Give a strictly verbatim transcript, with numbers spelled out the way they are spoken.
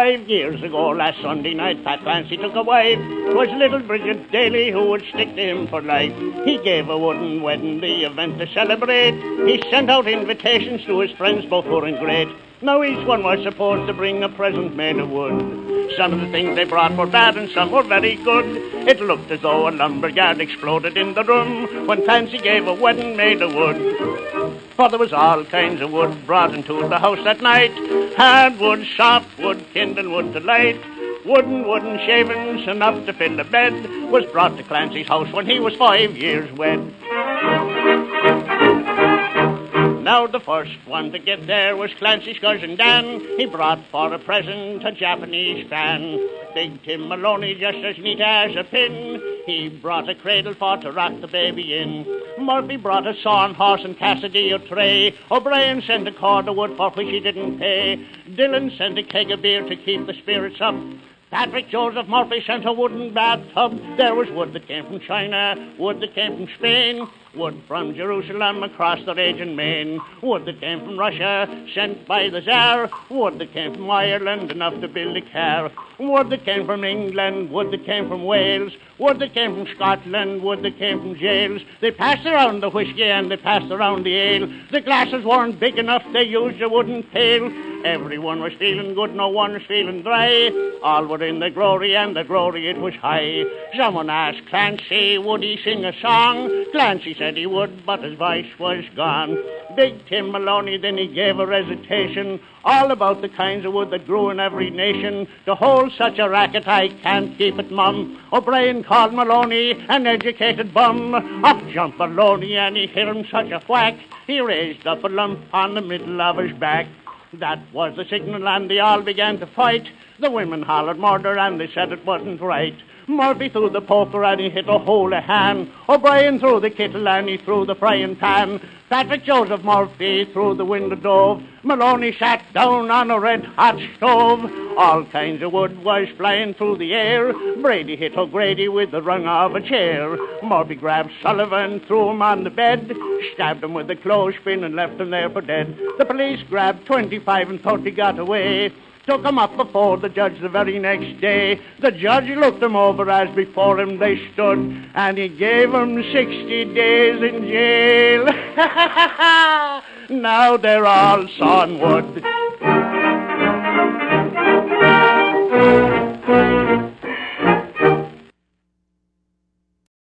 Five years ago, last Sunday night, Pat Clancy took a wife. 'Twas little Bridget Daly who would stick to him for life. He gave a wooden wedding, the event to celebrate. He sent out invitations to his friends, both poor and great. Now each one was supposed to bring a present made of wood. Some of the things they brought were bad and some were very good. It looked as though a lumberyard exploded in the room when Clancy gave a wedding made of wood. For there was all kinds of wood brought into the house that night. Hardwood, softwood, kindling wood to light. Wooden, wooden shavings, enough to fill a bed, was brought to Clancy's house when he was five years wed. Now the first one to get there was Clancy's cousin Dan. He brought for a present a Japanese fan. Big Tim Maloney, just as neat as a pin. He brought a cradle for to rock the baby in. Murphy brought a sawn horse and Cassidy a tray. O'Brien sent a cord of wood for which he didn't pay. Dillon sent a keg of beer to keep the spirits up. Patrick Joseph Murphy sent a wooden bathtub. There was wood that came from China, wood that came from Spain, wood from Jerusalem across the raging main, wood that came from Russia, sent by the Tsar, wood that came from Ireland, enough to build a car, wood that came from England, wood that came from Wales, wood that came from Scotland, wood that came from jails. They passed around the whiskey and they passed around the ale. The glasses weren't big enough, they used a wooden pail. Everyone was feeling good, no one was feeling dry. All were in the glory, and the glory it was high. Someone asked Clancy, would he sing a song? Clancy said he would, but his voice was gone. Big Tim Maloney, then he gave a recitation all about the kinds of wood that grew in every nation. To hold such a racket, I can't keep it mum. O'Brien called Maloney an educated bum. Up jumped Maloney, and he hit him such a whack. He raised up a lump on the middle of his back. That was the signal, and they all began to fight. The women hollered murder, and they said it wasn't right. Murphy threw the poker, and he hit a hole a hand. O'Brien threw the kettle, and he threw the frying pan. Patrick Joseph Murphy threw the window dove. Maloney sat down on a red-hot stove. All kinds of wood was flying through the air. Brady hit O'Grady with the rung of a chair. Murphy grabbed Sullivan, threw him on the bed, stabbed him with a clothespin and left him there for dead. The police grabbed twenty-five and thirty got away. Took him up before the judge the very next day. The judge looked him over as before him they stood, and he gave him sixty days in jail. Now they're all sawn wood.